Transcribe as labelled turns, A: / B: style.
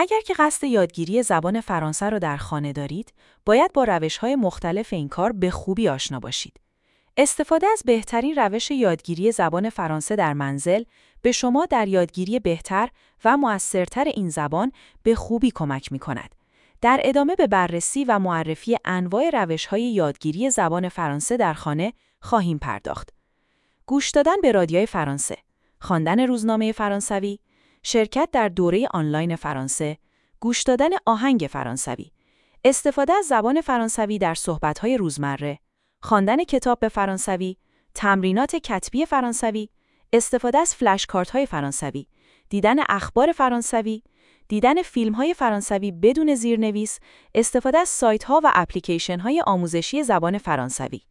A: اگر که قصد یادگیری زبان فرانسه را در خانه دارید، باید با روش‌های مختلف این کار به خوبی آشنا باشید. استفاده از بهترین روش یادگیری زبان فرانسه در منزل به شما در یادگیری بهتر و مؤثرتر این زبان به خوبی کمک می‌کند. در ادامه به بررسی و معرفی انواع روش‌های یادگیری زبان فرانسه در خانه خواهیم پرداخت. گوش دادن به رادیوی فرانسه، خواندن روزنامه فرانسوی، شرکت در دوره آنلاین فرانسه، گوش دادن آهنگ فرانسوی، استفاده از زبان فرانسوی در صحبت‌های روزمره، خواندن کتاب به فرانسوی، تمرینات کتبی فرانسوی، استفاده از فلش کارت‌های فرانسوی، دیدن اخبار فرانسوی، دیدن فیلم‌های فرانسوی بدون زیرنویس، استفاده از سایت‌ها و اپلیکیشن‌های آموزشی زبان فرانسوی.